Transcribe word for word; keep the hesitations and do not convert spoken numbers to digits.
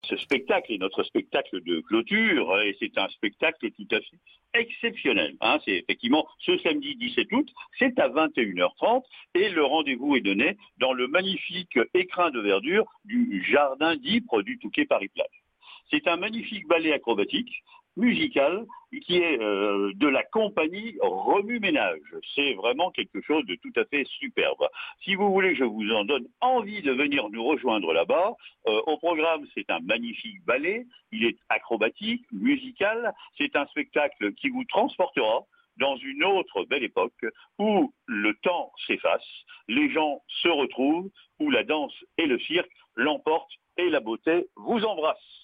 Ce spectacle est notre spectacle de clôture et c'est un spectacle tout à fait exceptionnel. Hein. C'est effectivement ce samedi dix-sept août, c'est à vingt et une heures trente et le rendez-vous est donné dans le magnifique écrin de verdure du jardin d'Ypres du Touquet Paris-Plage. C'est un magnifique ballet acrobatique, musical, qui est euh, de la compagnie Remue-Ménage. C'est vraiment quelque chose de tout à fait superbe. Si vous voulez, je vous en donne envie de venir nous rejoindre là-bas. Euh, au programme, c'est un magnifique ballet. Il est acrobatique, musical. C'est un spectacle qui vous transportera dans une autre belle époque où le temps s'efface, les gens se retrouvent, où la danse et le cirque l'emportent et la beauté vous embrasse.